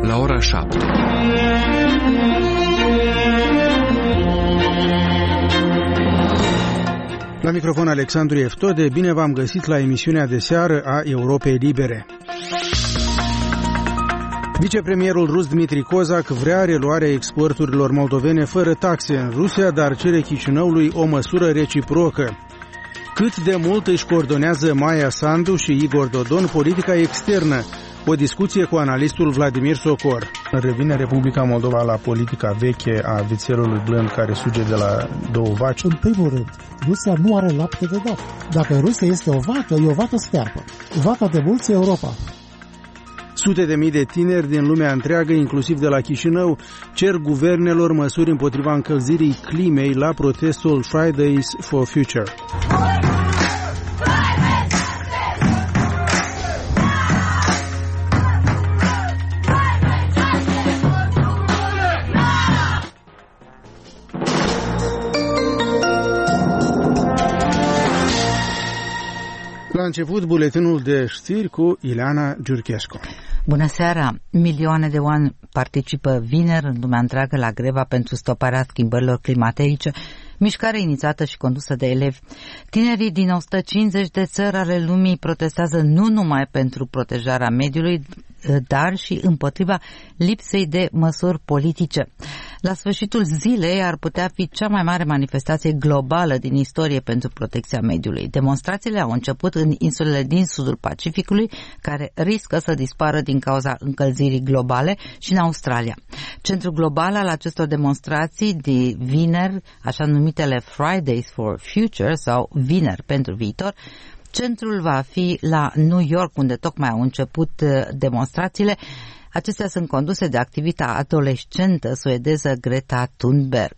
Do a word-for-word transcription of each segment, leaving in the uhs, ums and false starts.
la ora șapte. La microfon Alexandru Eftode, bine v-am găsit la emisiunea de seară a Europei Libere. Vicepremierul rus Dmitri Kozak vrea reluarea exporturilor moldovene fără taxe în Rusia, dar cere Chișinăului o măsură reciprocă. Cât de mult își coordonează Maia Sandu și Igor Dodon politica externă? O discuție cu analistul Vladimir Socor. Revine Republica Moldova la politica veche a vițelului blând care suge de la două vaci? În primul rând, Rusia nu are lapte de dat. Dacă Rusia este o vacă, e o vacă stearpă. Vaca de mulți e Europa. Sute de mii de tineri din lumea întreagă, inclusiv de la Chișinău, cer guvernelor măsuri împotriva încălzirii climei la protestul Fridays for Future. La început, buletinul de știri cu Ileana Giurchescu. Bună seara! Milioane de oameni participă vineri în lumea întreagă la greva pentru stoparea schimbărilor climatice, mișcare inițiată și condusă de elevi. Tinerii din o sută cincizeci de țări ale lumii protestează nu numai pentru protejarea mediului, dar și împotriva lipsei de măsuri politice. La sfârșitul zilei ar putea fi cea mai mare manifestație globală din istorie pentru protecția mediului. Demonstrațiile au început în insulele din sudul Pacificului, care riscă să dispară din cauza încălzirii globale, și în Australia. Centrul global al acestor demonstrații de vineri, așa numitele Fridays for Future sau Vineri pentru viitor, centrul va fi la New York, unde tocmai au început demonstrațiile. Acestea sunt conduse de activista adolescentă suedeză Greta Thunberg.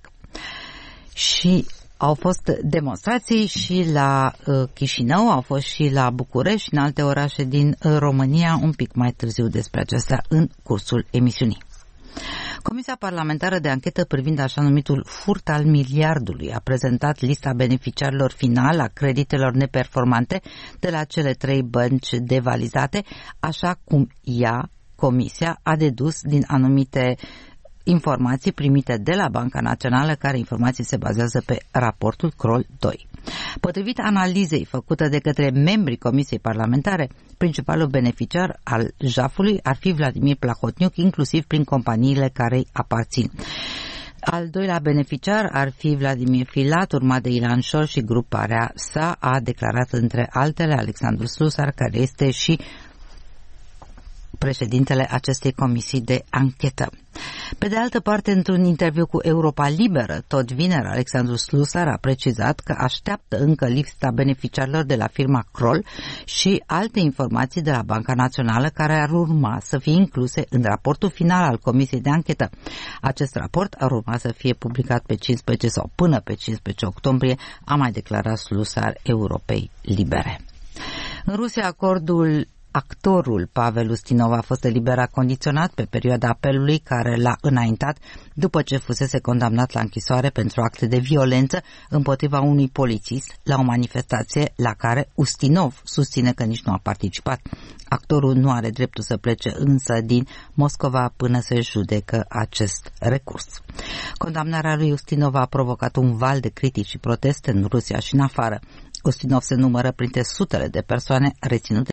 Și au fost demonstrații și la uh, Chișinău, au fost și la București și în alte orașe din uh, România, un pic mai târziu despre acestea în cursul emisiunii. Comisia parlamentară de anchetă privind așa numitul furt al miliardului a prezentat lista beneficiarilor finali a creditelor neperformante de la cele trei bănci devalizate, așa cum ea, Comisia, a dedus din anumite informații primite de la Banca Națională, care informații se bazează pe raportul Kroll doi. Potrivit analizei făcută de către membrii Comisiei Parlamentare, principalul beneficiar al jafului ar fi Vladimir Plahotniuc, inclusiv prin companiile care îi aparțin. Al doilea beneficiar ar fi Vladimir Filat, urmat de Ilan Șor și gruparea sa, a declarat între altele Alexandru Slusar, care este și președintele acestei comisii de anchetă. Pe de altă parte, într-un interviu cu Europa Liberă, tot vineri, Alexandru Slusar a precizat că așteaptă încă lista beneficiarilor de la firma Kroll și alte informații de la Banca Națională care ar urma să fie incluse în raportul final al comisiei de anchetă. Acest raport ar urma să fie publicat pe cincisprezece sau până pe cincisprezece octombrie, a mai declarat Slusar Europei Libere. În Rusia, acordul Actorul Pavel Ustinov a fost eliberat condiționat pe perioada apelului care l-a înaintat după ce fusese condamnat la închisoare pentru acte de violență împotriva unui polițist la o manifestație la care Ustinov susține că nici nu a participat. Actorul nu are dreptul să plece însă din Moscova până se judecă acest recurs. Condamnarea lui Ustinov a provocat un val de critici și proteste în Rusia și în afară. Ustinov se numără printre sutele de persoane reținute